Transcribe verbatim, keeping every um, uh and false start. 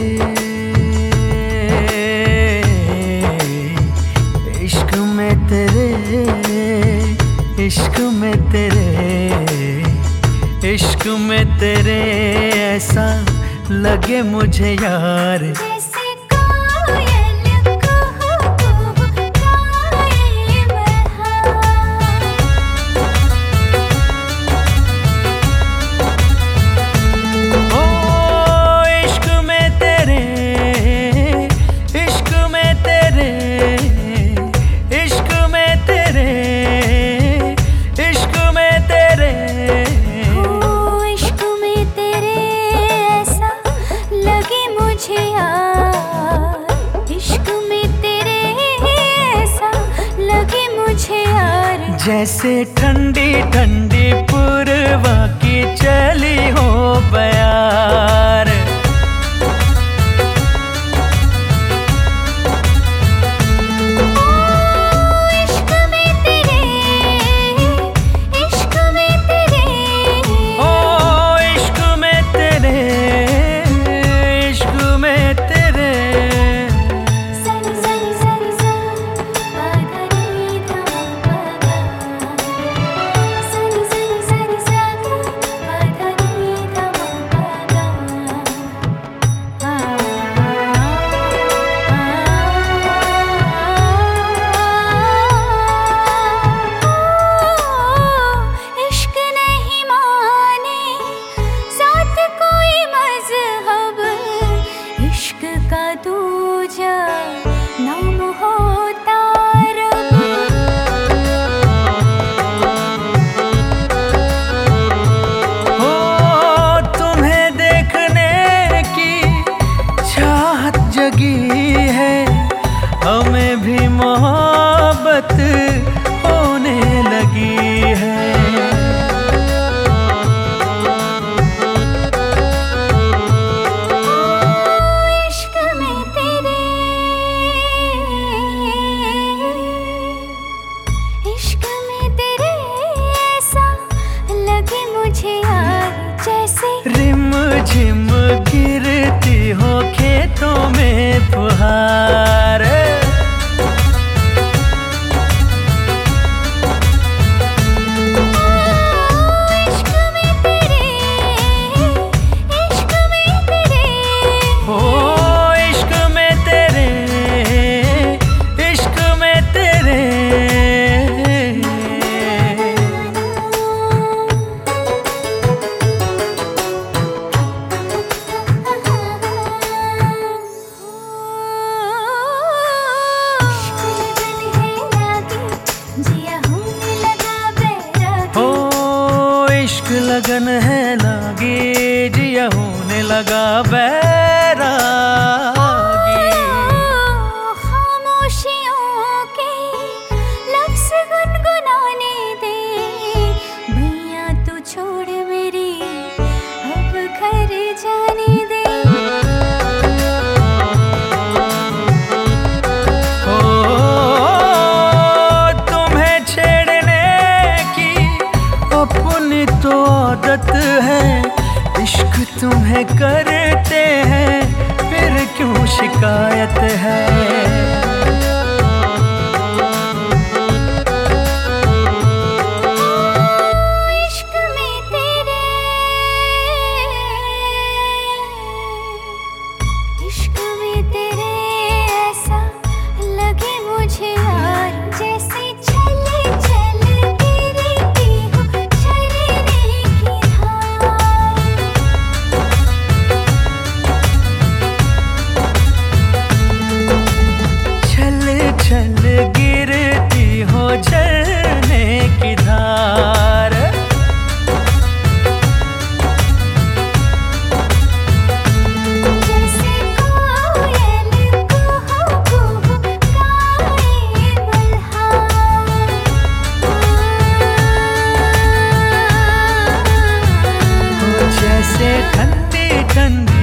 इश्क में तेरे, इश्क में तेरे, इश्क में तेरे ऐसा लगे मुझे यार। जैसे ठंडी ठंडी पूर्वा की चली हो बयार, इश्क में तेरे, इश्क में तेरे, ओ इश्क में तेरे, इश्क में तेरे। सनी सनी सनी सा पागनी धा पागा, सनी सनी सनी सा पागनी धा पागा। इश्क नहीं माने साथ कोई मज़हब, इश्क का दूजा नाम होता रब। हो तुम्हें देखने की चाहत जगी है, हमें भी मोहब्बत होने लगी है। इश्क में तेरे, इश्क में तेरे ऐसा लगे मुझे यार, जैसे रिम झिम गिरती हो खेतों में फुहार। इश्क में तेरे, इश्क में तेरे, हो इश्क में तेरे, इश्क में तेरे। इश्क लगन है लागी, जिया होने लगा बैरागी। हो इश्क लगन है लागी, जिया होने लगा बैरागी। खामोशियों के लफ्ज़ गुनगुनाने दे, भैया तू छोड़ मेरी अब घर जाने दे। हो तुम्हें छेड़ने की अपनी तो आदत है, इश्क तुम्हें करते हैं फिर क्यों शिकायत है। इश्क में तेरे, इश्क में तेरे ऐसा लगे मुझे यार, जैसे चल चल गिरती हो झरने की धार। छल छल गिरती हो झरने की धार। जैसे कोयल कुहू कुहू गाए मल्हार। हो जैसे ठंडी ठंडी